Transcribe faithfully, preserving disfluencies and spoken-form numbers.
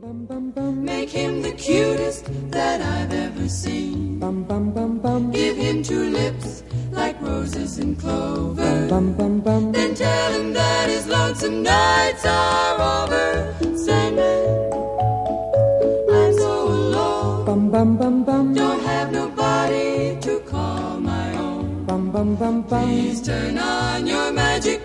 Make him the cutest that I've ever seen. Give him two lips like roses and clover. Then tell him that his lonesome nights are over. Sandman, I'm so alone. Don't have nobody to call my own. Please turn on your magic